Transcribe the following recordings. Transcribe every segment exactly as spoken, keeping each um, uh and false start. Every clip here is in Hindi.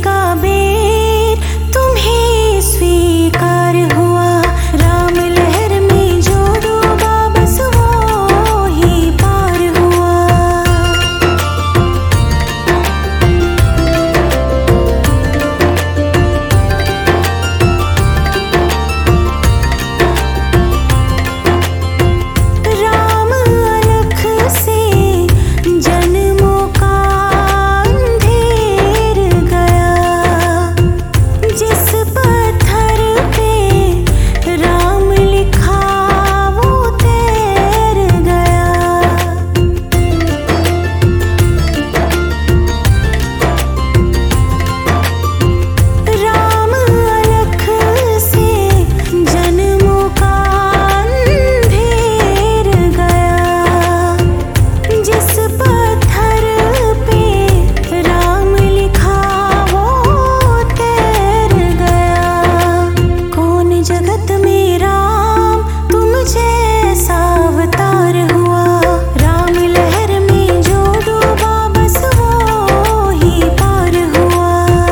का बेर तुम्हें स्वीकार हुआ। राम लहर में जो डूबा बस वो ही पार हुआ। राम अलख से जन्मों का अंधेर गया। जिस पत्थर पे राम लिखा वो तैर गया। राम अलख से जन्मों का अंधेर गया। जिस पत्थर पे राम लिखा वो तैर गया। कौन जगत में राम तुम जैसा अवतार हुआ। राम लहर में जो डूबा बस वो ही पार हुआ।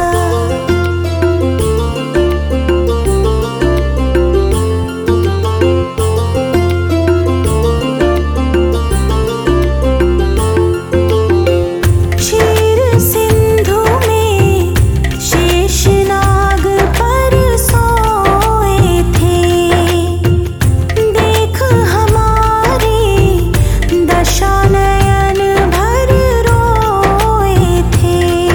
क्षीर सिंधु में शेषनाग पर सोए थे। देख हमारी दशा नयन भर रोए थे।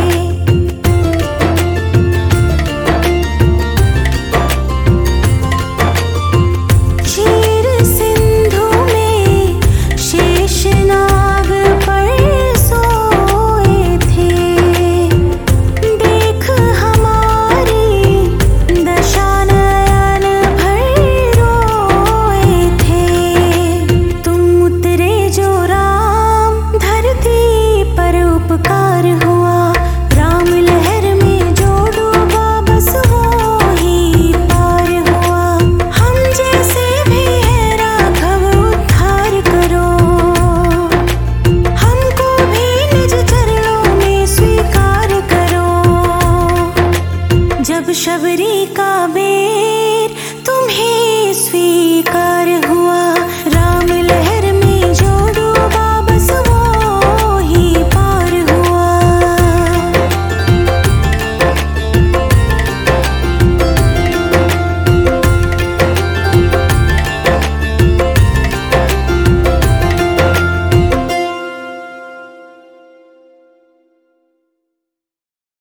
क्षीर सिंधु में शेषनाग पर सोए थे। देख हमारी दशा नयन भर रोए थे। तुम उतरे जो राम धरती पर उपकार हुआ। राम लहर में जो डूबा बस वो ही पार हुआ। हम जैसे भी है राघव उद्धार करो। हमको भी निज चरणों में स्वीकार करो। जब शबरी का बे